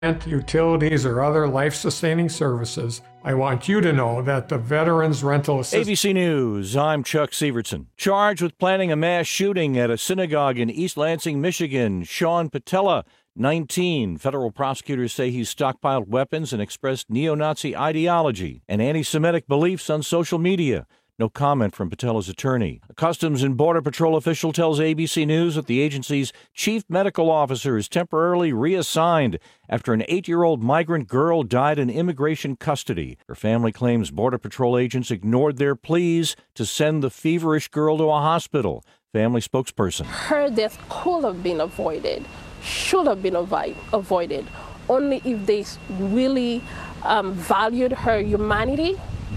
utilities, or other life-sustaining services, I want you to know that the Veterans Rental Assistance... ABC News, I'm Chuck Severson. Charged with planning a mass shooting at a synagogue in East Lansing, Michigan, Sean Patella, 19. Federal prosecutors say he's stockpiled weapons and expressed neo-Nazi ideology and anti-Semitic beliefs on social media. No comment from Patella's attorney. A Customs and Border Patrol official tells ABC News that the agency's chief medical officer is temporarily reassigned after an 8-year-old migrant girl died in immigration custody. Her family claims Border Patrol agents ignored their pleas to send the feverish girl to a hospital. Family spokesperson. Her death could have been avoided, should have been avoided, only if they really valued her humanity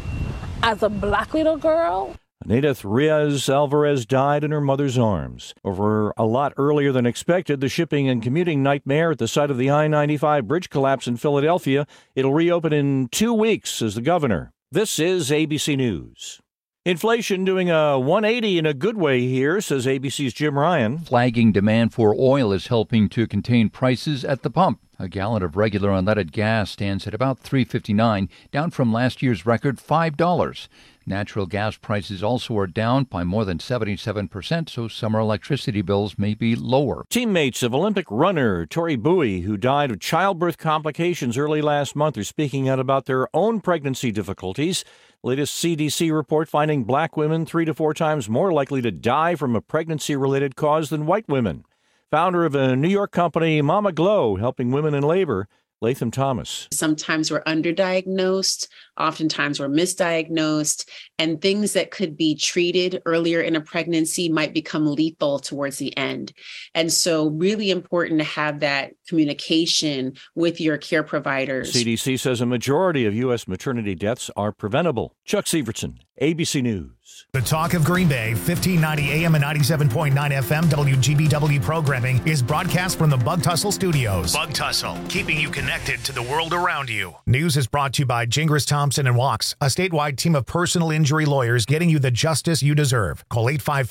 as a black little girl. Nadeth Riaz Alvarez died in her mother's arms. Over a lot earlier than expected, the shipping and commuting nightmare at the site of the I-95 bridge collapse in Philadelphia. It'll reopen in 2 weeks, says the governor. This is ABC News. Inflation doing a 180 in a good way here, says ABC's Jim Ryan. Flagging demand for oil is helping to contain prices at the pump. A gallon of regular unleaded gas stands at about $3.59, down from last year's record $5. Natural gas prices also are down by more than 77%, so summer electricity bills may be lower. Teammates of Olympic runner Tori Bowie, who died of childbirth complications early last month, are speaking out about their own pregnancy difficulties. Latest CDC report finding black women 3 to 4 times more likely to die from a pregnancy-related cause than white women. Founder of a New York company, Mama Glow, helping women in labor, Latham Thomas. Sometimes we're underdiagnosed, oftentimes we're misdiagnosed, and things that could be treated earlier in a pregnancy might become lethal towards the end. And so really important to have that communication with your care providers. CDC says a majority of U.S. maternity deaths are preventable. Chuck Severson, ABC News. The Talk of Green Bay, 1590 AM and 97.9 FM WGBW programming is broadcast from the Bug Tussle Studios. Bug Tussle, keeping you connected to the world around you. News is brought to you by Gingras Thompson and Walks, a statewide team of personal injury lawyers getting you the justice you deserve. Call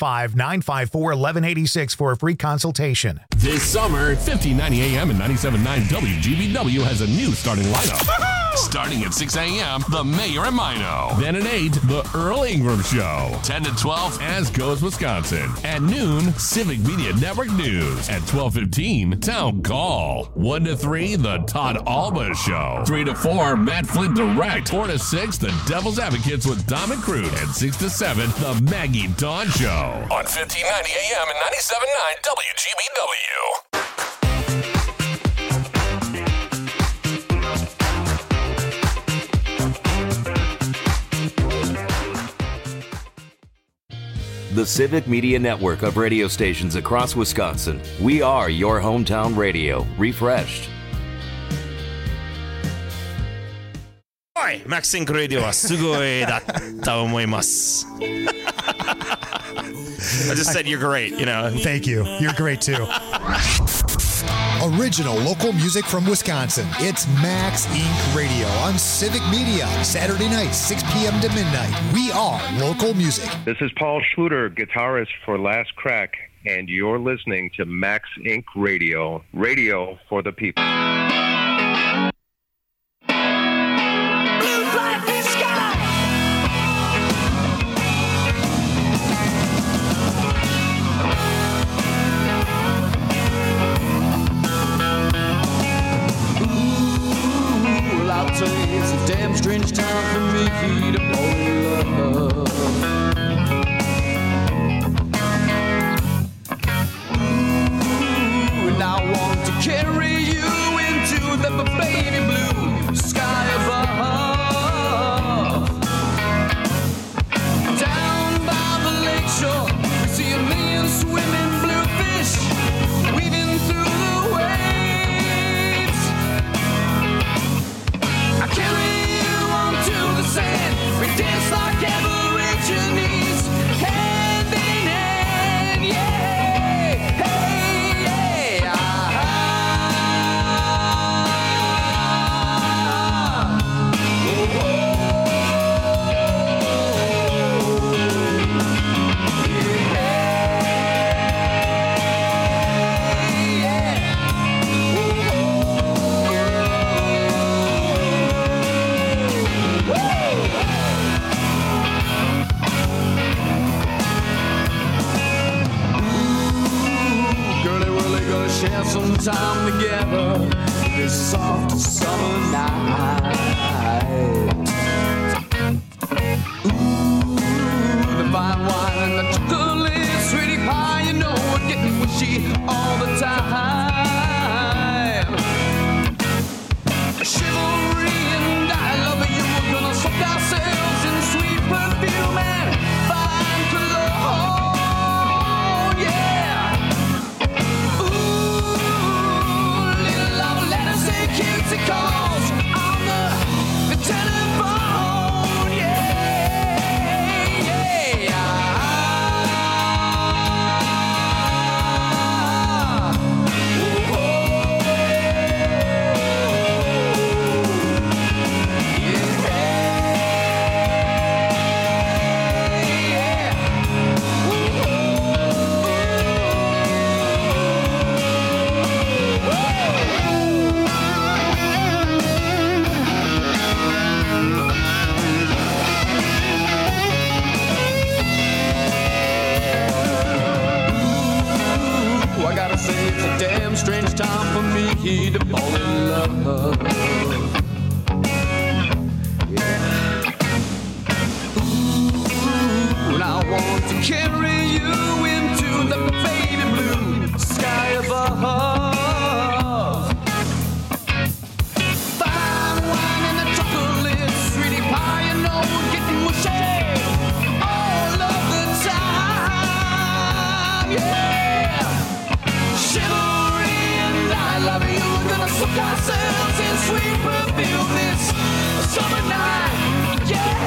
855-954-1186 for a free consultation. This summer, 1590 AM and 97.9 WGBW has a new starting lineup. Starting at 6 a.m., The Mayor and Mino. Then at 8, The Earl Ingram Show. 10 to 12, As Goes Wisconsin. At noon, Civic Media Network News. At 12:15, Town Call. 1 to 3, The Todd Alba Show. 3 to 4, Matt Flint Direct. 4 to 6, The Devil's Advocates with Dom and Crude. And 6 to 7, The Maggie Dawn Show. On 1590 AM and 97.9 WGBW. The Civic Media Network of radio stations across Wisconsin. We are your hometown radio, refreshed. Hi, Max Sync Radio はすごいだった思います。I just said you're great, you know. Thank you. You're great too. Original local music from Wisconsin. It's Max Inc. Radio on Civic Media. Saturday night, 6 p.m. to midnight. We are local music. This is Paul Schluter, guitarist for Last Crack, and you're listening to Max Inc. Radio. Radio for the people. It's a damn strange time for me to fall in love. Ooh, and I want to carry you into the baby blue sky above. Down by the lakeshore, we see a million swimming bluefish weaving through the waves. I carry you onto the sand. We dance like Aborigines. this soft summer night. Ooh, the fine wine and the chocolate, sweetie pie, you know we're getting wishy all the time. Chivalry and I love you, we're gonna soak ourselves in sweet perfume and fine cologne, yeah. Ooh, little love letters say cutesy calls on the telephone, yeah, yeah. I gotta say it's a damn strange time for me to fall in love. Yeah. Ooh, and I want to carry you into the baby blue sky above. Fine wine and the chocolate, sweetie pie, you know we're getting mushy all of the time, yeah. Chivalry and I love you, we're gonna soak ourselves in sweet perfume this summer night, yeah,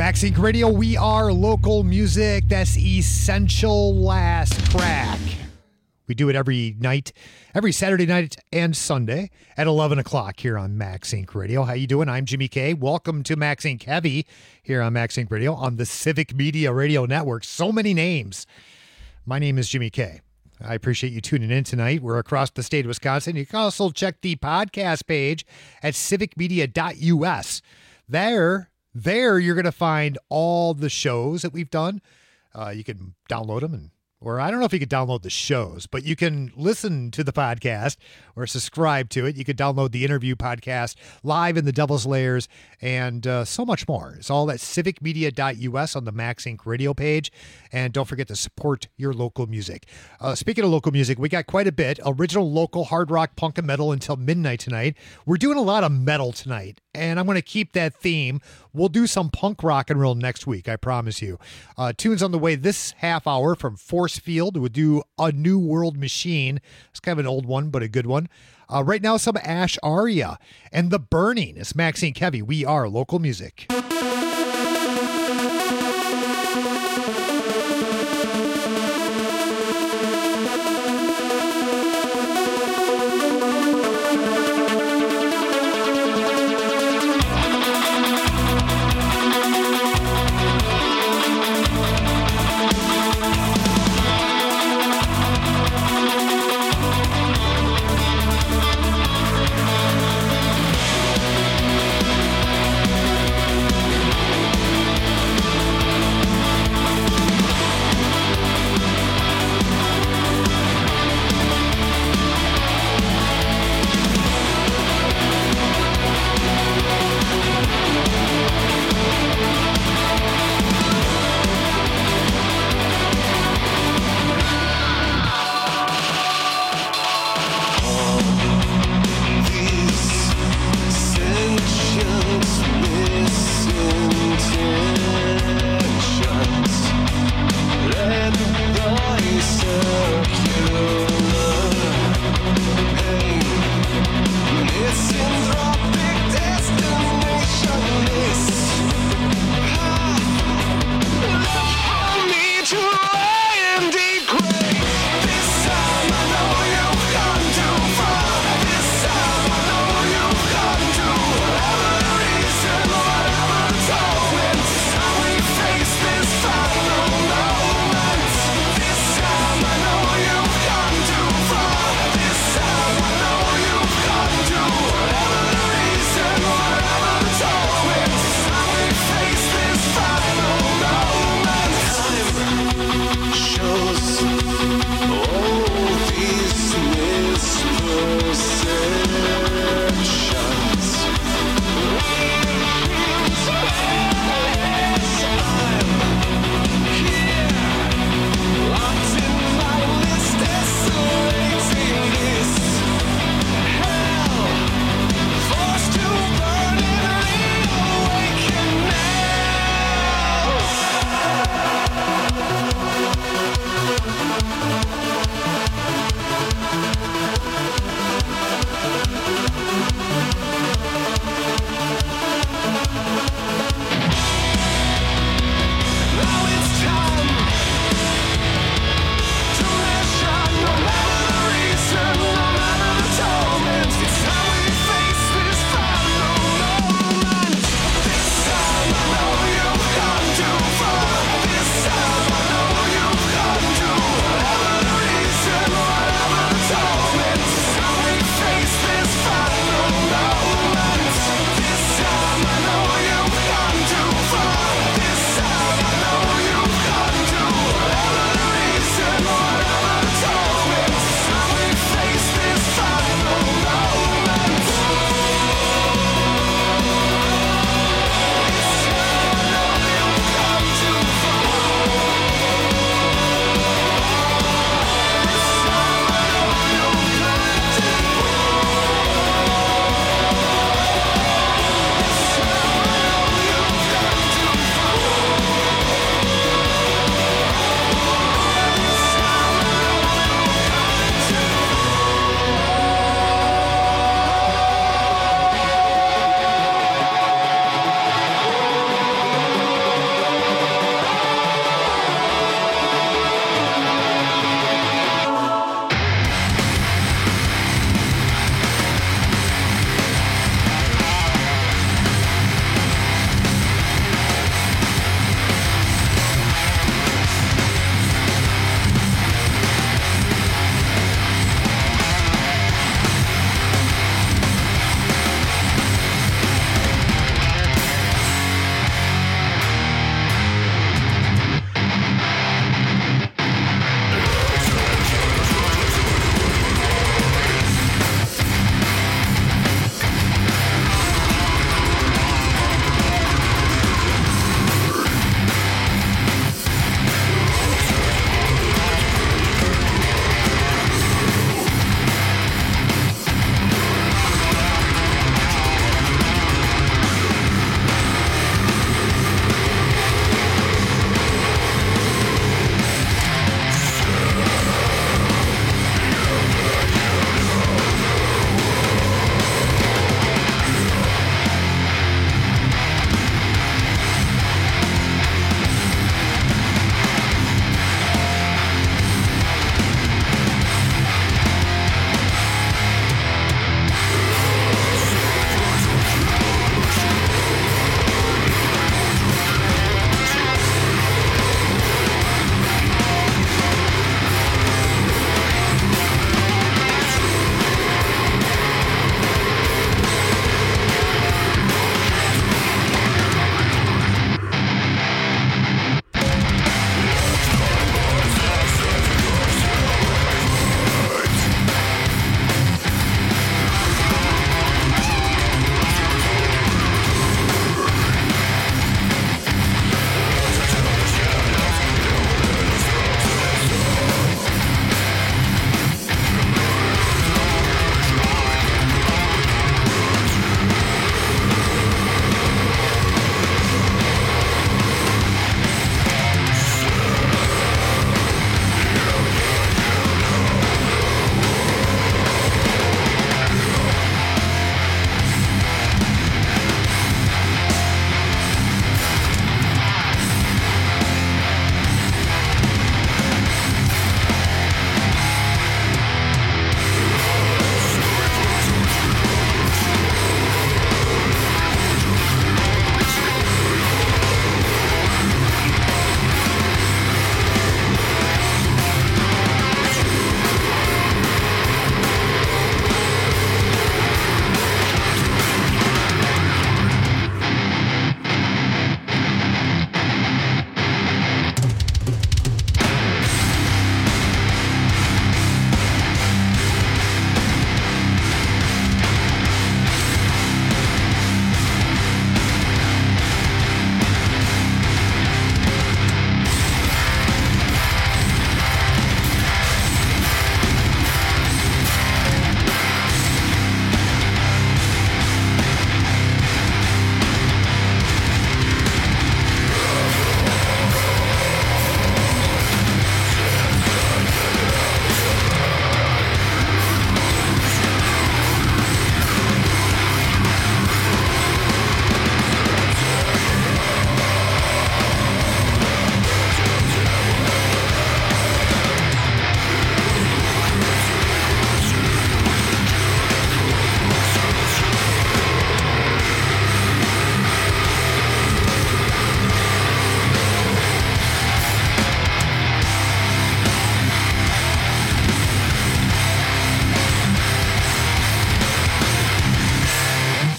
Max Inc. Radio, we are local music. That's Essential Last Track. We do it every night, every Saturday night and Sunday at 11 o'clock here on Max Inc. Radio. How you doing? I'm Jimmy K. Welcome to Max Inc. Heavy here on Max Inc. Radio on the Civic Media Radio Network. So many names. My name is Jimmy K. I appreciate you tuning in tonight. We're across the state of Wisconsin. You can also check the podcast page at civicmedia.us. There you're going to find all the shows that we've done. You can download them, or I don't know if you could download the shows, but you can listen to the podcast or subscribe to it. You could download the interview podcast live in the Devil's Layers and so much more. It's all at civicmedia.us on the Max Inc. radio page. And don't forget to support your local music. Speaking of local music, we got quite a bit. Original local hard rock, punk, and metal until midnight tonight. We're doing a lot of metal tonight, and I'm going to keep that theme. We'll do some punk rock and roll next week, I promise you. Tunes on the way this half hour from Force Field. We'll do A New World Machine. It's kind of an old one, but a good one. Right now, some Ash Aria and The Burning. It's Max Inc. Heavy. We are local music.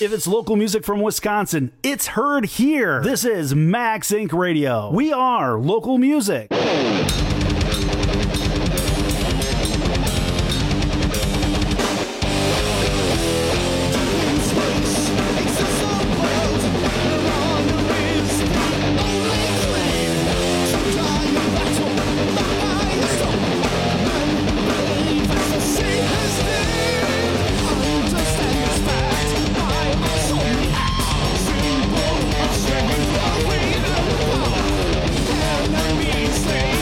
If it's local music from Wisconsin, it's heard here. This is Max Inc. Radio. We are local music. Say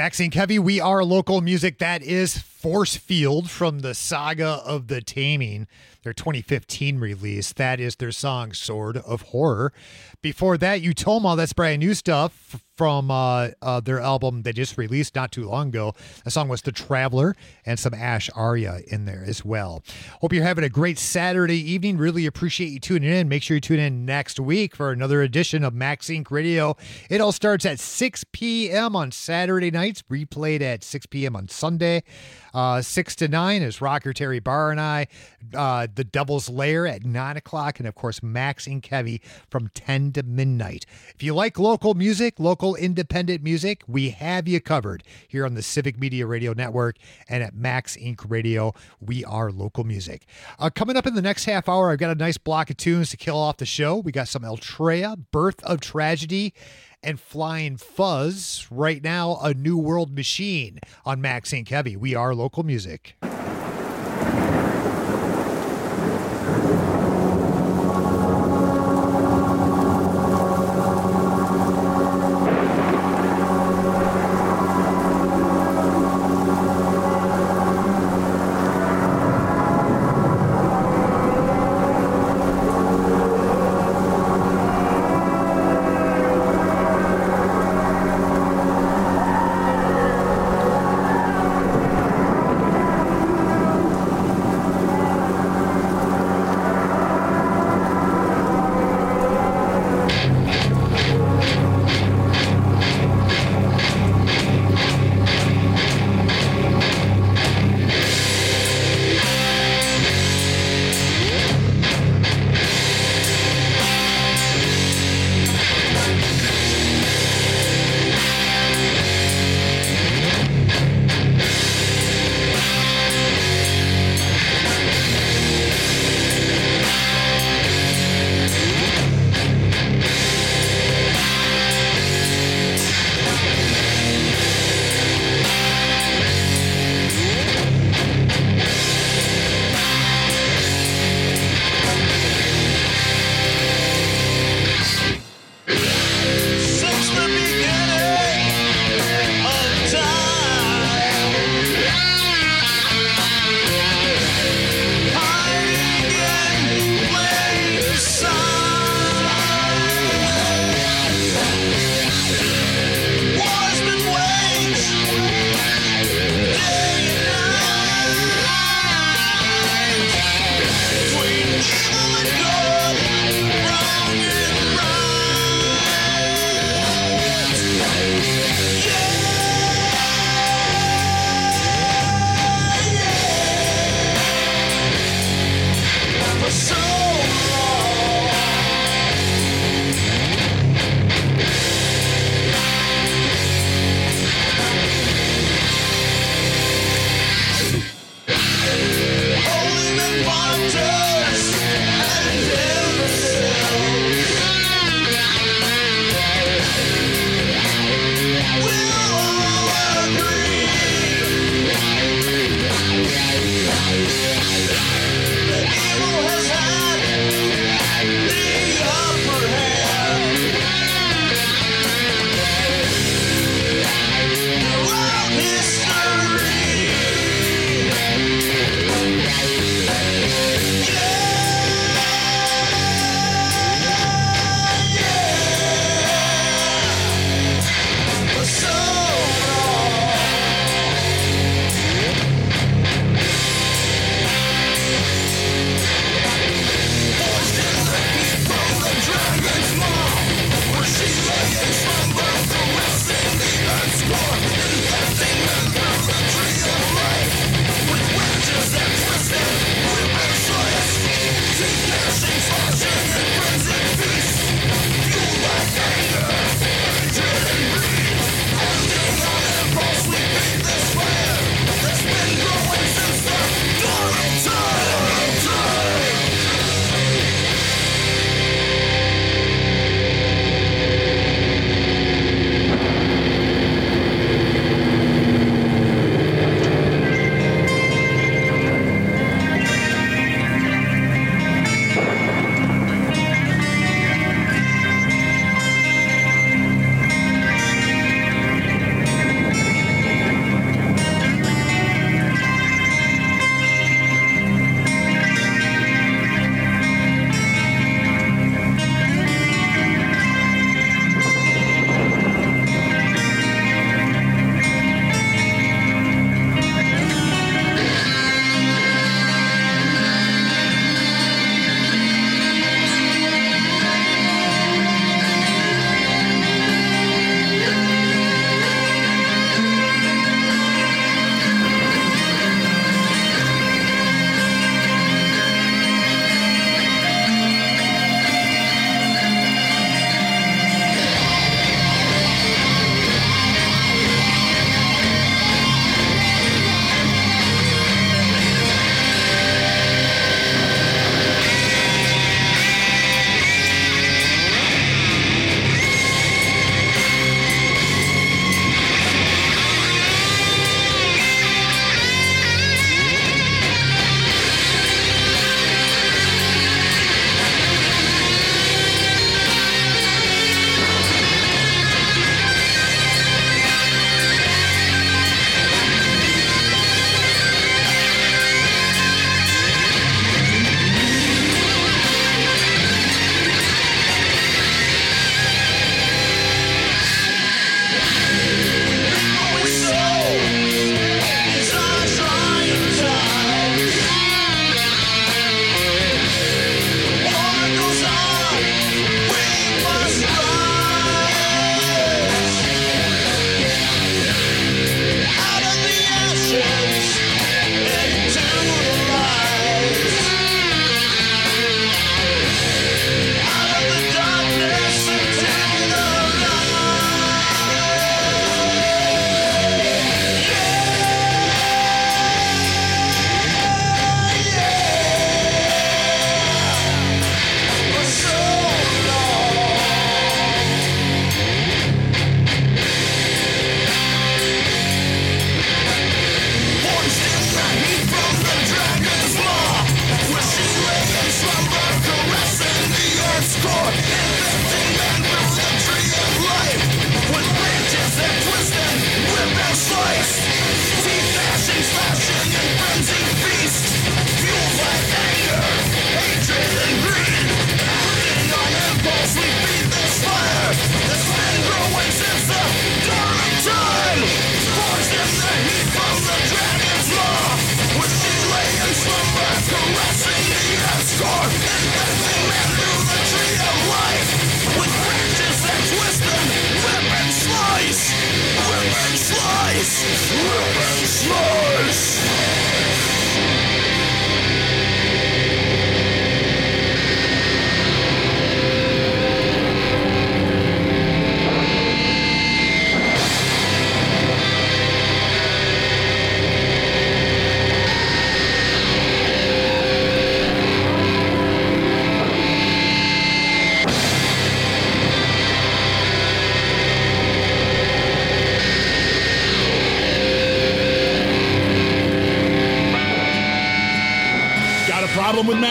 Maxine Kevy, we are local music. That is Force Field from the Saga of the Taming, their 2015 release. That is their song Sword of Horror. Before that, Utoma, that's brand new stuff from their album they just released not too long ago. The song was The Traveler, and some Ash Arya in there as well. Hope you're having a great Saturday evening. Really appreciate you tuning in. Make sure you tune in next week for another edition of Max Inc. Radio. It all starts at 6 p.m. on Saturday nights, replayed at 6 p.m. on Sunday. 6 to 9 is Rocker Terry Barr and I. The Devil's Lair at 9 o'clock. And, of course, Max Inc. Heavy from 10 to midnight. If you like local music, local independent music, we have you covered here on the Civic Media Radio Network and at Max Inc. Radio. We are local music. Coming up in the next half hour, I've got a nice block of tunes to kill off the show. We got some Eltrea, Birth of Tragedy, and Flying Fuzz. Right now, A New World Machine on Max Inc. Heavy. We are local music.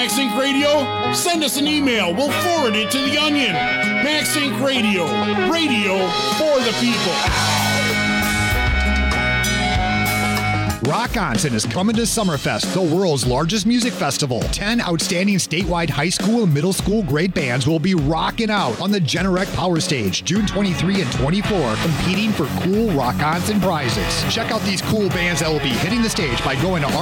Max Inc. Radio? Send us an email. We'll forward it to the Onion. Max Inc. Radio. Radio for the people. Rock Onsen is coming to Summerfest, the world's largest music festival. 10 outstanding statewide high school and middle school grade bands will be rocking out on the Generac Power Stage June 23 and 24, competing for cool Rock Onsen prizes. Check out these cool bands that will be hitting the stage by going to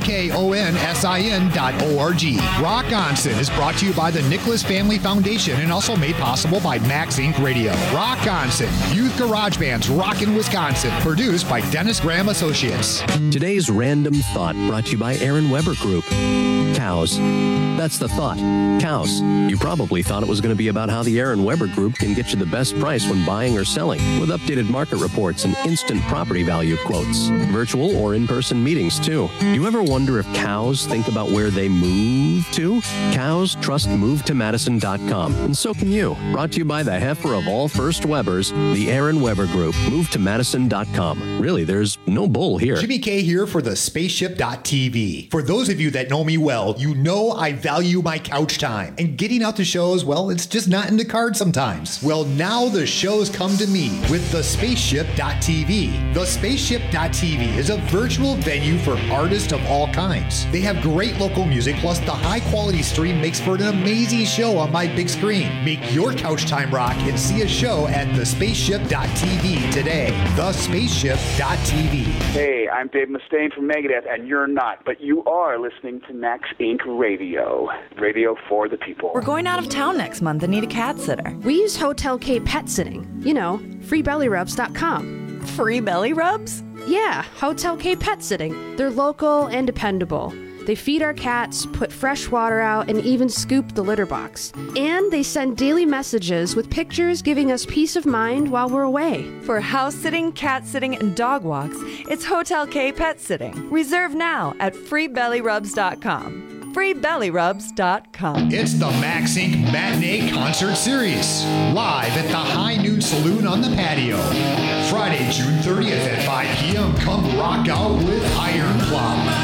ROCKONSIN.org. Rock Onsen is brought to you by the Nicholas Family Foundation and also made possible by Max Inc. Radio. Rock Onsen, youth garage bands rockin' Wisconsin, produced by Dennis Graham Associates. Today's Random Thought brought to you by Aaron Weber Group. Cows. That's the thought. Cows. You probably thought it was going to be about how the Aaron Weber Group can get you the best price when buying or selling, with updated market reports and instant property value quotes. Virtual or in-person meetings, too. Do you ever wonder if cows think about where they move to? Cows trust MoveToMadison.com, and so can you. Brought to you by the heifer of all first Webers, the Aaron Weber Group. MoveToMadison.com. Really, there's no bull here. Jimmy K here for the Spaceship.tv. For those of you that know me well, you know I value my couch time. And getting out to shows, well, it's just not in the cards sometimes. Well, now the shows come to me with the Spaceship.tv. The Spaceship.tv is a virtual venue for artists of all kinds. They have great local music, plus the high quality stream makes for an amazing show on my big screen. Make your couch time rock and see a show at thespaceship.tv today. Thespaceship.tv. Hey, I'm Dave Mustaine from Megadeth, and you're not, but you are listening to Max Inc. Radio. Radio for the people. We're going out of town next month and need a cat sitter. We use Hotel K Pet Sitting. You know, freebellyrubs.com. Free belly rubs? Yeah, Hotel K Pet Sitting. They're local and dependable. They feed our cats, put fresh water out, and even scoop the litter box. And they send daily messages with pictures giving us peace of mind while we're away. For house sitting, cat sitting, and dog walks, it's Hotel K Pet Sitting. Reserve now at freebellyrubs.com. freebellyrubs.com. It's the Max Inc. Matinee Concert Series, live at the High Noon Saloon on the patio. Friday, June 30th at 5 p.m. Come rock out with Iron Cloud.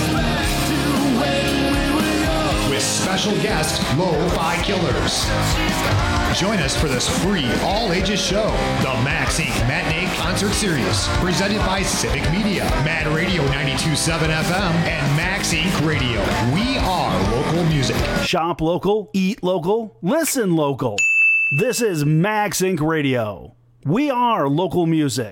With special guest, Lo-Fi Killers. Join us for this free, all-ages show, the Max Inc. Matinee Concert Series, presented by Civic Media, Mad Radio 92.7 FM, and Max Inc. Radio. We are local music. Shop local, eat local, listen local. This is Max Inc. Radio. We are local music.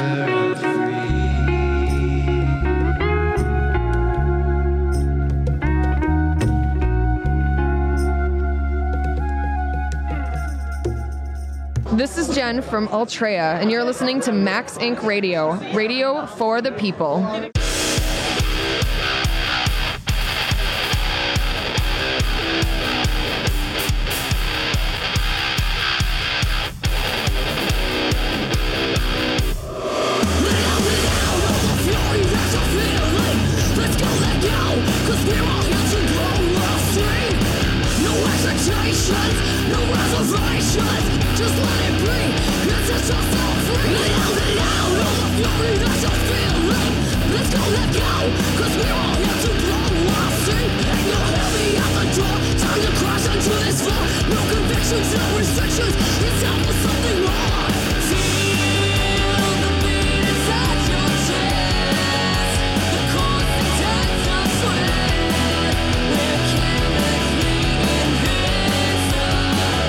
This is Jen from Ultrea, and you're listening to Max Inc. Radio, radio for the people. No reservations, just let it be. Let's set yourself free. Let out all the fury that you're feeling. Let's go, let go, cause we're all here to blow our steam. Ain't no heavy at the door, time to crash onto this floor. No convictions, no restrictions, it's time for something more. Feel the beat inside your chest. The chords and takes of sweat. We're chemically invincible.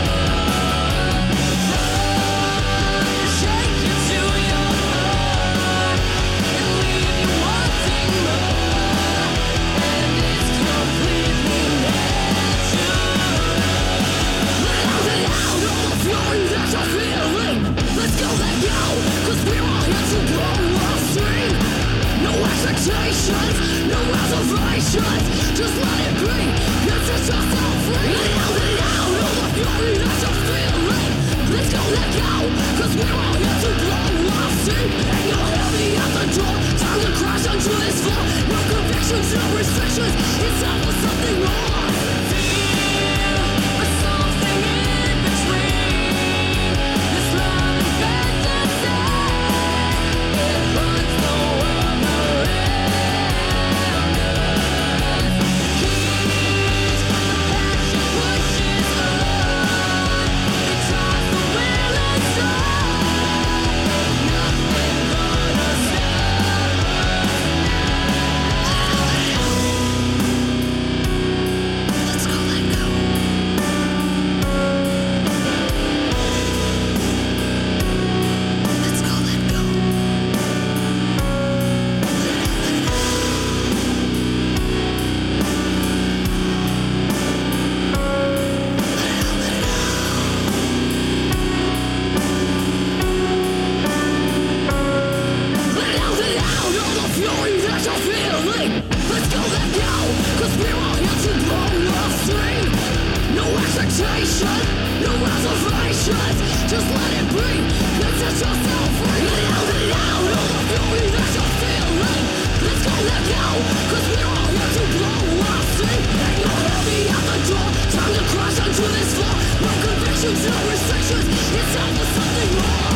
Shake you to your core and leave you wanting more. And it's completely natural. Let out all the fury that you're feeling. Let's go, let go, cause we're all here to blow our steam. No expectations, no reservations, just let it be. Let's set yourself free. Let out all the fury that you're feeling. Let's go, let go, cause we're all here to blow our steam. Ain't no heavy at the door, time to crash onto this floor. No convictions, no restrictions, it's time for something more. Feel something in between this love and fantasy. It runs the world around us. Keeps the passion pushes on. It drives the will inside. Nothing gonna stop us now. Let's go, let go. Let's go, let go. Let out all the fury that you're feeling. Let's go, let go, cause we're all here to blow our steam. No expectation, no reservations, just let it be. Let's set yourself free. Let out all the fury that you're feeling. Let's go, let go, cause we're all here to blow our steam. Ain't no heavy at the door, time to crash onto this floor. No convictions, no restrictions, it's time for something more.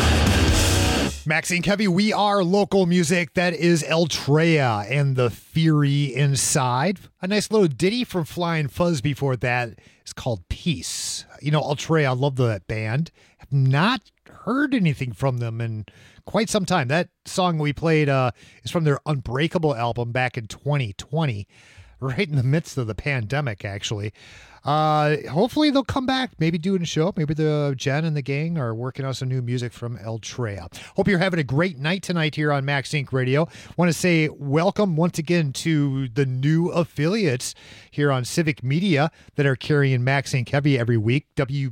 Maxine Kevy, we are local music. That is Ultrea and the Fury Inside. A nice little ditty from Flying Fuzz before that is called Peace. You know, Ultrea, I love that band. Have not heard anything from them in quite some time. That song we played is from their Unbreakable album back in 2020, right in the midst of the pandemic, actually. Hopefully they'll come back, maybe doing a show. Maybe the Jen and the gang are working on some new music from Ultrea. Hope you're having a great night tonight here on Max Inc. Radio. Want to say welcome once again to the new affiliates here on Civic Media that are carrying Max Inc. Heavy every week.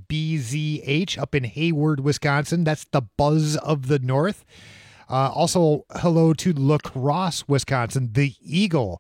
WBZH up in Hayward, Wisconsin. That's the buzz of the North. Also, hello to La Crosse, Wisconsin, the Eagle,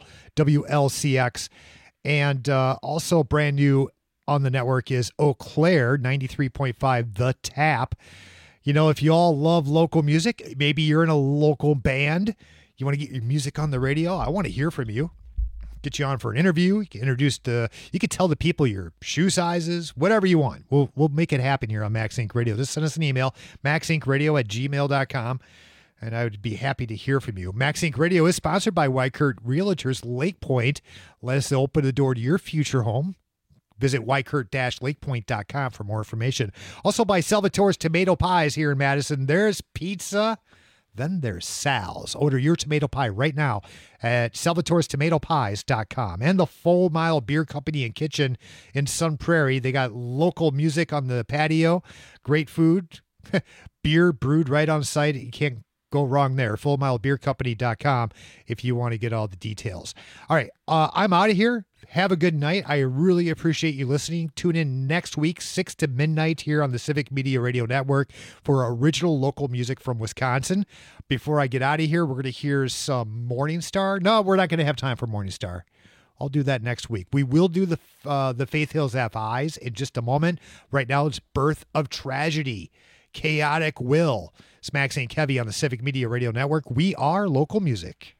WLCX. And also brand new on the network is Eau Claire, 93.5, The Tap. You know, if you all love local music, maybe you're in a local band, you want to get your music on the radio, I want to hear from you. Get you on for an interview. You can introduce you can tell the people your shoe sizes, whatever you want. We'll make it happen here on Max Inc. Radio. Just send us an email, maxincradio@gmail.com. And I would be happy to hear from you. Max Inc. Radio is sponsored by Weichert Realtors Lake Point. Let us open the door to your future home. Visit weichert-lakepoint.com for more information. Also by Salvatore's Tomato Pies here in Madison. There's pizza, then there's Sal's. Order your tomato pie right now at salvatorestomatopies.com. And the Full Mile Beer Company and Kitchen in Sun Prairie. They got local music on the patio, great food, beer brewed right on site. You can't go wrong there. FullMileBeerCompany.com if you want to get all the details. All right, I'm out of here. Have a good night. I really appreciate you listening. Tune in next week, 6 to midnight here on the Civic Media Radio Network for original local music from Wisconsin. Before I get out of here, we're going to hear some Morning Star. No, we're not going to have time for Morning Star. I'll do that next week. We will do the Faith Hills Have Eyes in just a moment. Right now, it's Birth of Tragedy, Chaotic Will. It's Max St. Kevy on the Civic Media Radio Network. We are local music.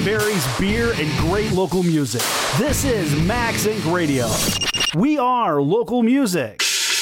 berries, beer, and great local music. This is Max Inc. Radio. We are local music.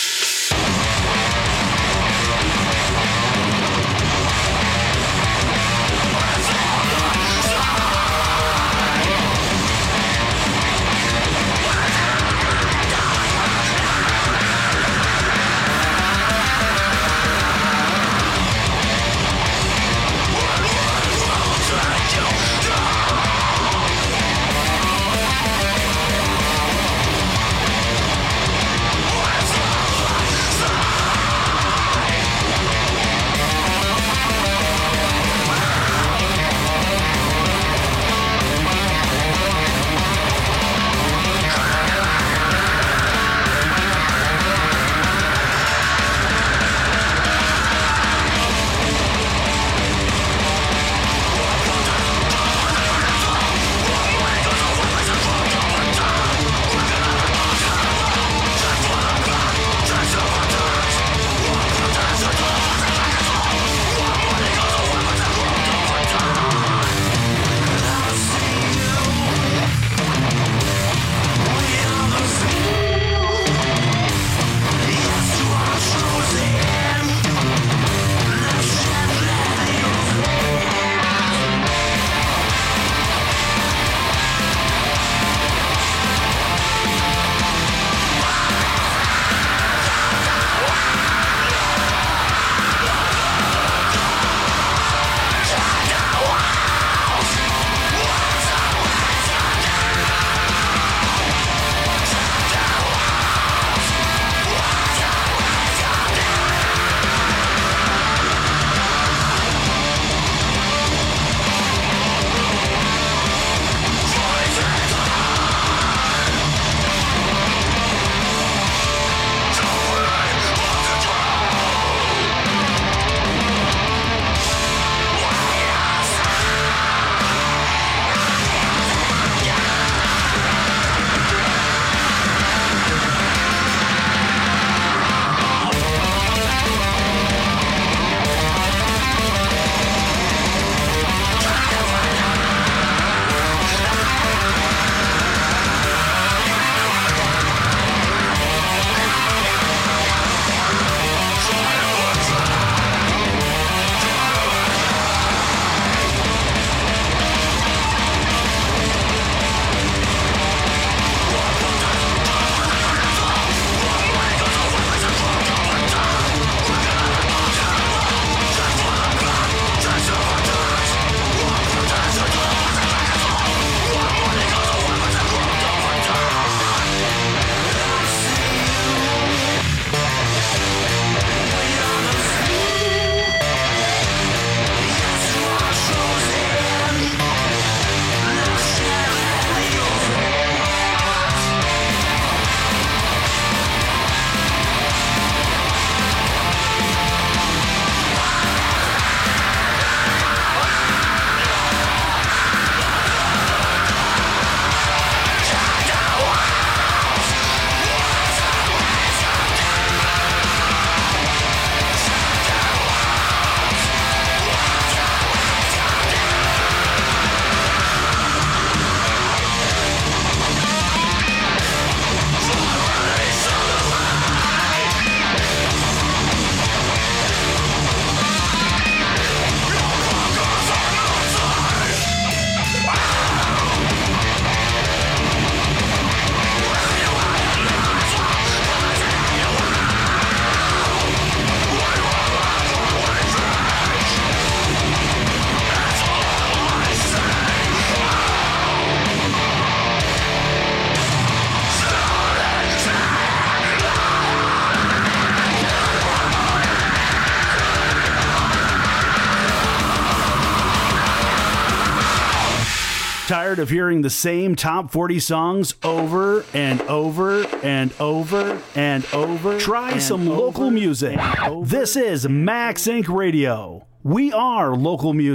Tired of hearing the same top 40 songs over and over and over and over? Try some local music. This is Max Inc. Radio. We are local music.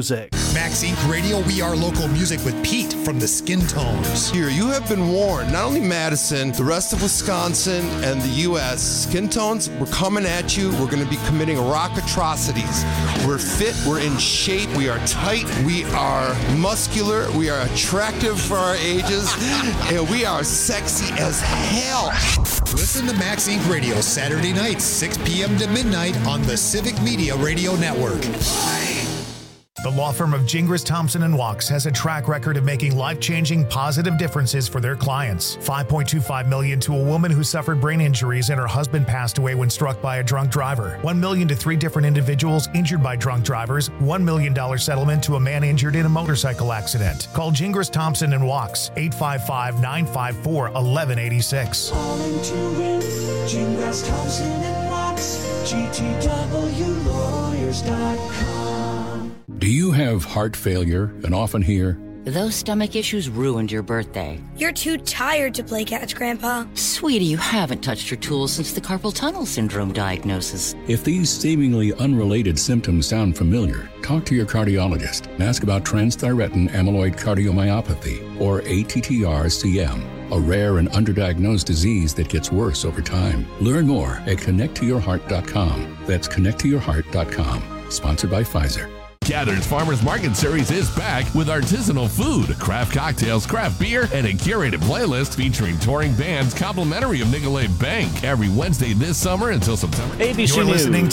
Max Inc. Radio, we are local music with Pete from the Skin Tones. Here, you have been warned. Not only Madison, the rest of Wisconsin and the U.S. Skin Tones, we're coming at you. We're going to be committing rock atrocities. We're fit. We're in shape. We are tight. We are muscular. We are attractive for our ages. And we are sexy as hell. Listen to Max Inc. Radio Saturday nights, 6 p.m. to midnight on the Civic Media Radio Network. The law firm of Gingras, Thompson & Walks has a track record of making life-changing positive differences for their clients. $5.25 million to a woman who suffered brain injuries and her husband passed away when struck by a drunk driver. $1 million to 3 different individuals injured by drunk drivers. $1 million settlement to a man injured in a motorcycle accident. Call Gingras, Thompson & Walks, 855-954-1186. Calling to win, Gingras, Thompson & Walks, GTWlawyers.com. Do you have heart failure and often hear, "Those stomach issues ruined your birthday"? You're too tired to play catch, Grandpa. Sweetie, you haven't touched your tools since the carpal tunnel syndrome diagnosis. If these seemingly unrelated symptoms sound familiar, talk to your cardiologist and ask about transthyretin amyloid cardiomyopathy, or ATTR-CM, a rare and underdiagnosed disease that gets worse over time. Learn more at connecttoyourheart.com. That's connecttoyourheart.com. Sponsored by Pfizer. Gather's Farmers Market Series is back with artisanal food, craft cocktails, craft beer, and a curated playlist featuring touring bands complimentary of Nicolet Bank every Wednesday this summer until September. ABC You're News. listening